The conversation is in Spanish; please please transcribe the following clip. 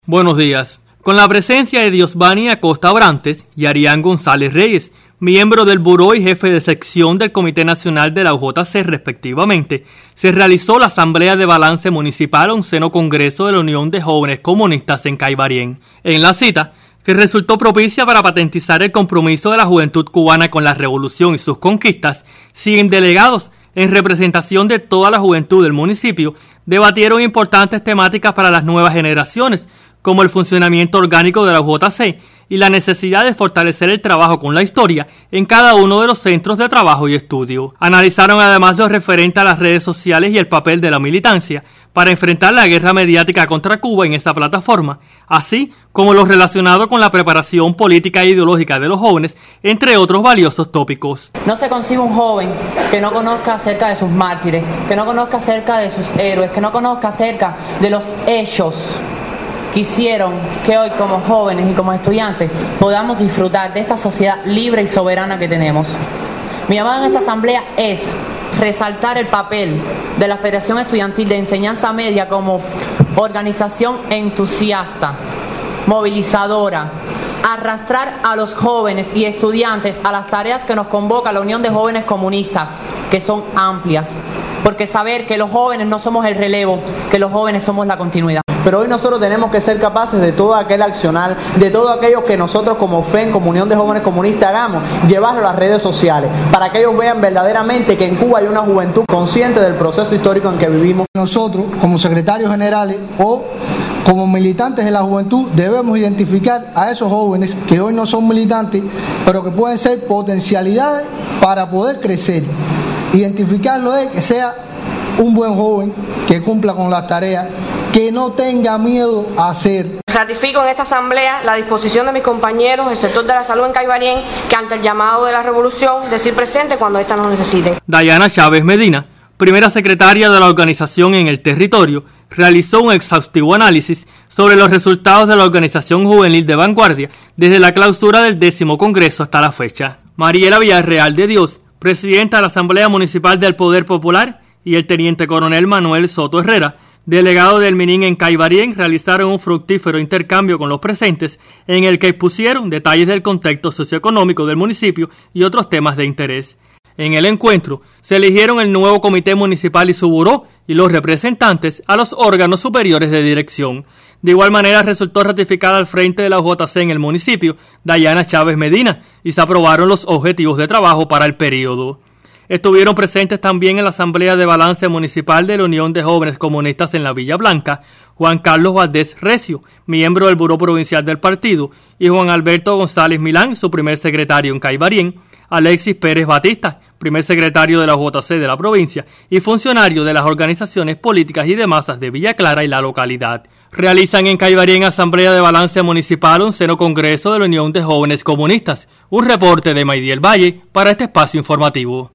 Buenos días. Con la presencia de Diosbani Acosta Abrantes y Arián González Reyes, miembro del Buró y jefe de sección del Comité Nacional de la UJC respectivamente, se realizó la Asamblea de Balance Municipal Onceno Congreso de la Unión de Jóvenes Comunistas en Caibarien. En la cita, que resultó propicia para patentizar el compromiso de la juventud cubana con la revolución y sus conquistas, 100 delegados, en representación de toda la juventud del municipio, debatieron importantes temáticas para las nuevas generaciones, como el funcionamiento orgánico de la UJC y la necesidad de fortalecer el trabajo con la historia en cada uno de los centros de trabajo y estudio. Analizaron además lo referente a las redes sociales y el papel de la militancia para enfrentar la guerra mediática contra Cuba en esta plataforma, así como lo relacionado con la preparación política e ideológica de los jóvenes, entre otros valiosos tópicos. No se concibe un joven que no conozca acerca de sus mártires, que no conozca acerca de sus héroes, que no conozca acerca de los hechos que hicieron que hoy como jóvenes y como estudiantes podamos disfrutar de esta sociedad libre y soberana que tenemos. Mi llamado en esta asamblea es resaltar el papel de la Federación Estudiantil de Enseñanza Media como organización entusiasta, movilizadora, arrastrar a los jóvenes y estudiantes a las tareas que nos convoca la Unión de Jóvenes Comunistas, que son amplias, porque saber que los jóvenes no somos el relevo, que los jóvenes somos la continuidad. Pero hoy nosotros tenemos que ser capaces de todo aquel accionar, de todo aquello que nosotros como FEN, como Unión de Jóvenes Comunistas, hagamos, llevarlo a las redes sociales, para que ellos vean verdaderamente que en Cuba hay una juventud consciente del proceso histórico en que vivimos. Nosotros, como secretarios generales o como militantes de la juventud, debemos identificar a esos jóvenes que hoy no son militantes, pero que pueden ser potencialidades para poder crecer. Identificarlo es que sea un buen joven, que cumpla con las tareas, que no tenga miedo a hacer. Ratifico en esta asamblea la disposición de mis compañeros del sector de la salud en Caibarien, que ante el llamado de la revolución, decir presente cuando ésta nos necesite. Dayana Chávez Medina, primera secretaria de la organización en el territorio, realizó un exhaustivo análisis sobre los resultados de la organización juvenil de vanguardia desde la clausura del 10º Congreso hasta la fecha. Mariela Villarreal de Dios, presidenta de la Asamblea Municipal del Poder Popular, y el teniente coronel Manuel Soto Herrera, delegado del MININ en Caibarien, realizaron un fructífero intercambio con los presentes en el que expusieron detalles del contexto socioeconómico del municipio y otros temas de interés. En el encuentro se eligieron el nuevo comité municipal y su buró y los representantes a los órganos superiores de dirección. De igual manera resultó ratificada al frente de la UJC en el municipio Dayana Chávez Medina y se aprobaron los objetivos de trabajo para el periodo. Estuvieron presentes también en la Asamblea de Balance Municipal de la Unión de Jóvenes Comunistas en la Villa Blanca, Juan Carlos Valdés Recio, miembro del Buró Provincial del partido, y Juan Alberto González Milán, su primer secretario en Caibarien, Alexis Pérez Batista, primer secretario de la UJC de la provincia y funcionario de las organizaciones políticas y de masas de Villa Clara y la localidad. Realizan en Caibarien Asamblea de Balance Municipal Onceno Congreso de la Unión de Jóvenes Comunistas. Un reporte de Maydiel Valle para este espacio informativo.